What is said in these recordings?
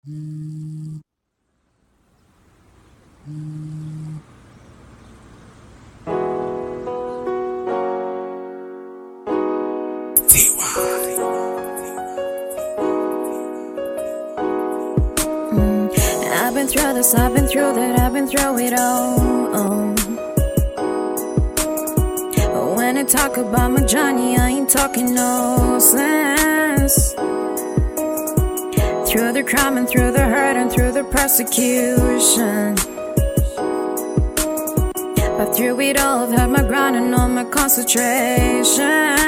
I've been through this, I've been through that, I've been through it all. When I talk about my journey, I ain't talking no sense. Through the crime and through the hurt and through the persecution, but through it all, I've had my ground and all my concentration.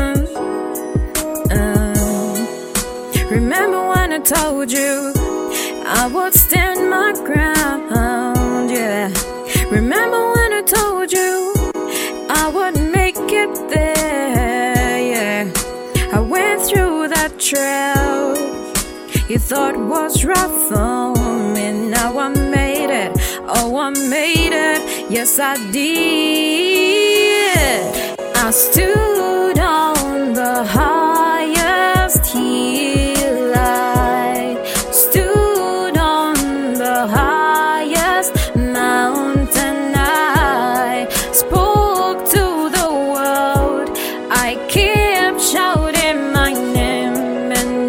Remember when I told you I would stand my ground, yeah. Remember when I told you I would make it there, yeah. I went through that trail you thought was rough on me. Now I made it, oh I made it, yes I did. I stood on the highest hill, I stood on the highest mountain, I spoke to the world, I kept shouting my name, and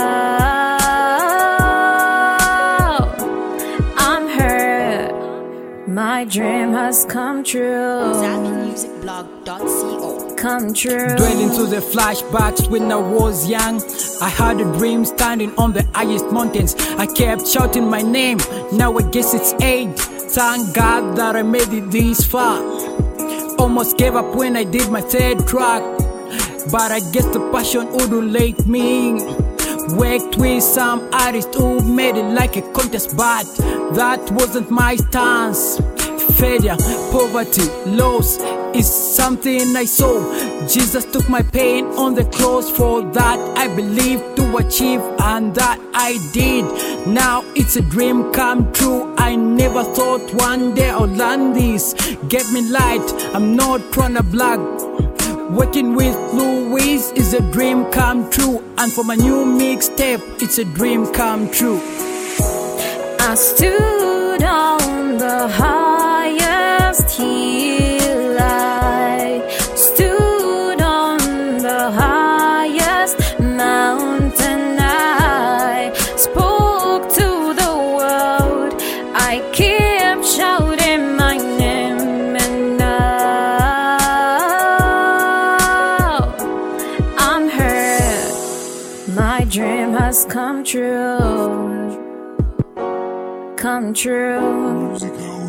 now I'm hurt, my dream has come true. ZambianMusicBlog.co. Come true. Dwelling to the flashbacks when I was young, I had a dream standing on the highest mountains. I kept shouting my name, now I guess it's 8. Thank God that I made it this far. Almost gave up when I did my 3rd track, but I guess the passion wouldn't let me. Worked with some artists who made it like a contest, but that wasn't my stance. Failure, poverty, loss is something I saw. Jesus took my pain on the cross. For that I believe to achieve, and that I did. Now it's a dream come true. I never thought one day I'll land this. Get me light, I'm not trying to blog. Working with Louise is a dream come true, and for my new mixtape, it's a dream come true. I stood on the highest hill, I stood on the highest mountain, I spoke to the world, I kept shouting my name, and now I'm hurt, my dream has come true. Come true.